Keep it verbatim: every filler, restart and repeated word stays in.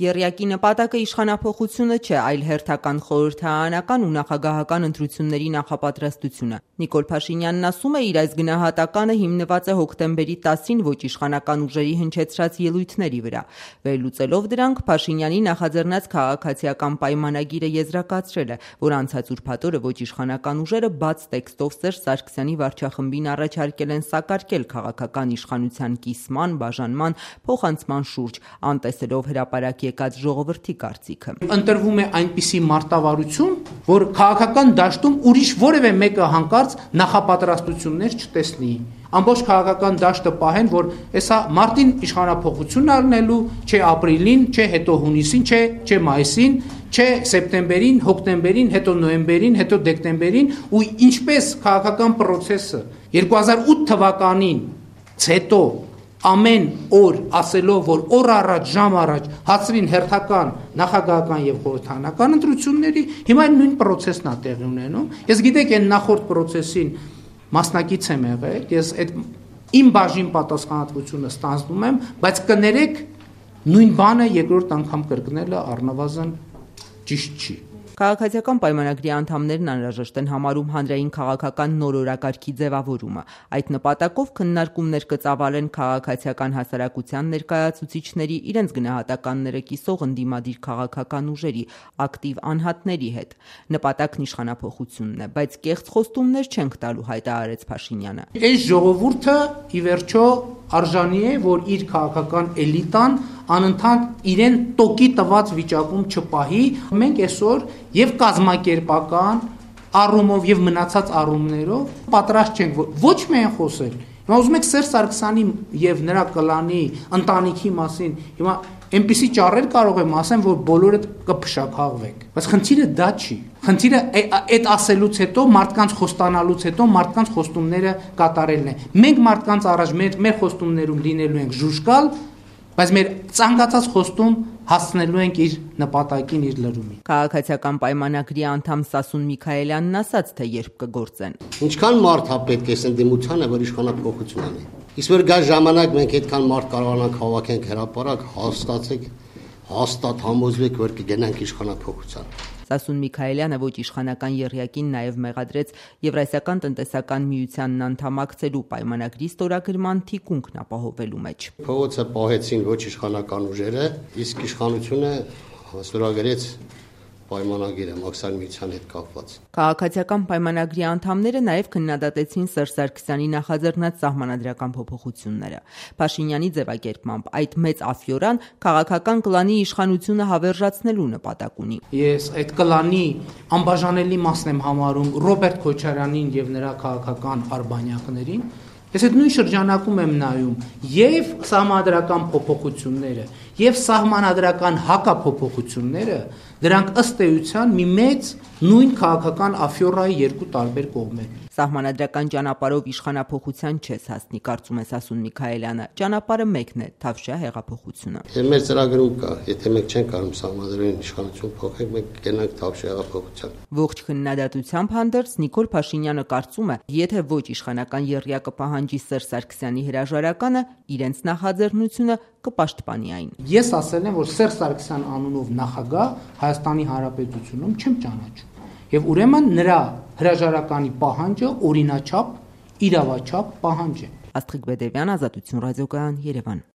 Եռյակի նպատակը իշխանափոխությունը չէ, այլ հերթական խորհրդարանական ու նախագահական ընտրությունների նախապատրաստությունը։ Նիկոլ Փաշինյանն ասում է, իր այս գնահատականը հիմնված է հոկտեմբերի տասին ոչ իշխանական ուժերի հնչեցրած ելույթների վրա։ Վերլուծելով դրանք, Փաշինյանի նախաձեռնած քաղաքացիական պայմանագիրը եզրակացրել է, որ անցած ուրբաթօրը ոչ իշխանական ուժերը բաց տեքստով Սերժ Սարգսյանի վարչախմբին առաջարկել են սակարկել քաղաքական իշխանության կիսման, բաժանման, փոխանցման շուրջ, անտեսելով հրապարակ եկած ժողովրդի կարծիքը։ Ընտրվում է այնպիսի մարտավարություն, որ քաղաքական դաշտում ուրիշ որևէ մեկը հանկարծ նախապատրաստություններ չտեսնի։ Ամբողջ քաղաքական դաշտը պահեն, որ հեսա մարտին իշխանափոխություն առնելու, չէ ապրիլին, չէ հետո հունիսին, չէ, չէ մայիսին, չէ սեպտեմբերին, հոկտեմբերին, հետո նոյեմբերին, հետո դեկտեմբերին, ու ինչպես քաղաքական process-ը երկու հազար ութ թվականին հետո ամեն օր ասելով, որ օր առաջ, ժամ առաջ հացրին հերթական նախագահական եւ խորհրդարանական ընտրությունների, հիմա նույն process-ն է տեղի ունենում։ Ես գիտեք, այն նախորդ process-ին մասնակից եմ եղել, ես այդ իմ բաժին պատասխանատվությունը ստանձնում եմ, բայց կներեք, նույն բանը երկրորդ անգամ կրկնելը առնվազն ճիշտ չի։ Քաղաքացիական պայմանագրի անդամներն անհրաժեշտ են համարում հանրային քաղաքական նոր օրակարգի ձևավորումը։ Այդ նպատակով քննարկումներ կծավալեն քաղաքացիական հասարակության ներկայացուցիչների, իրենց գնահատականները կիսող ընդդիմադիր քաղաքական ուժերի, ակտիվ անհատների հետ։ Նպատակն իշխանափոխությունն է, բայց կեղծ խոստումներ չենք տալու, հայտարարեց Փաշինյանը։ Այս ժողովուրդը ի վերջո արժանի է, որ իր քաղաքական էլիտան անընդհատ իրեն տոկի տված վիճակում չպահի։ Մենք այսօր եւ կազմակերպական առումով եւ մնացած առումներով պատրաստ չենք ոչ միայն խոսել։ Հիմա ուզում եք Սերժ Սարգսյանի եւ նրա կլանի ընտանիքի մասին հիմա այնպիսի ճառեր կարող եմ ասեմ, որ բոլորը կփշաքաղվեք։ Բայց խնդիրը դա չի։ Խնդիրը այդ ասելուց հետո, մարդկանց խոստանալուց հետո, մարդկանց խոստումները կատարելն է։ Մենք մարդկանց առաջ մեր մեր խոստումներում լինելու ենք ժուժկալ, բայց մեր ցանկացած խոստում հասնելու ենք իր նպատակին, իր լրումին։ Քաղաքացիական պայմանագրի անդամ Սասուն Միքայելյանն ասաց, թե երբ կգործեն։ Ինչքան մարդ հա պետք է ընդդիմությանը, որ իշխանափոխություն անի։ Իսկ որ գա ժամանակ մենք այդքան մարդ կարողանանք հավաքենք հրապարակ, հաստատենք, հաստատ համոզվեք, որ կգնանք իշխանափոխության։ Սասուն Միքայելյանը ոչ իշխանական եռյակին նաև մեղադրեց Եվրասիական տնտեսական միությանն անդամակցելու պայմանագրի ստորագրման թիկունքն ապահովելու մեջ։ Փողոցը պահեցին ոչ իշխանական ուժերը, իսկ իշխանությունը ստորագրեց պայմանագիրը մաքսային միության հետ կապված։ Քաղաքացիական պայմանագրի անդամները նաև քննադատեցին Սերժ Սարգսյանի նախաձեռնած սահմանադրական փոփոխությունները։ Փաշինյանի ձևակերպմամբ այդ մեծ աֆյորան քաղաքական կլանի իշխանությունը հավերժացնելու նպատակ ունի։ Ես այդ կլանի անբաժանելի մասն եմ համարում Ռոբերտ Քոչարյանին եւ նրա քաղաքական արբանյակներին։ Ես այդ նույն շրջանակում եմ նայում եւ սահմանադրական փոփոխությունները, եւ սահմանադրական հակափոփոխությունները, դրանք ըստ էության մի մեծ նույն քաղաքական աֆյորայի երկու տարբեր կողմեր։ Սահմանադրական ճանապարհով իշխանափոխության չես հասնի, կարծում է Սասուն Միքայելյանը։ Ճանապարհը մեկն է՝ Թավշյա հեղափոխությունը։ Մեր ծրագրում կա, եթե մենք չենք կարող սահմանադրական իշխանություն փոխենք, մենք կգնանք Թավշյա հեղափոխության։ Ողջ քննադատությամբ հանդերձ Նիկոլ Փաշինյանը կարծում է, եթե ոչ իշխանական եռյակը պահանջի Սերժ Սարգսյանի հրաժարականը, իրենց նախաձեռնությունը կպաշտպանի այն։ Ես ասել եմ, որ Սերժ Սարգսյան անունով նախագահ Հայաստանի Հանրապետությունում չեմ ճանաչում։ Եվ ուրեմն նրա հրաժարականի պահանջը օրինաչափ, իրավաչափ պահանջ է։ Աստղիկ Բեդևյան, Ազատություն ռադիոկայան, Երևան։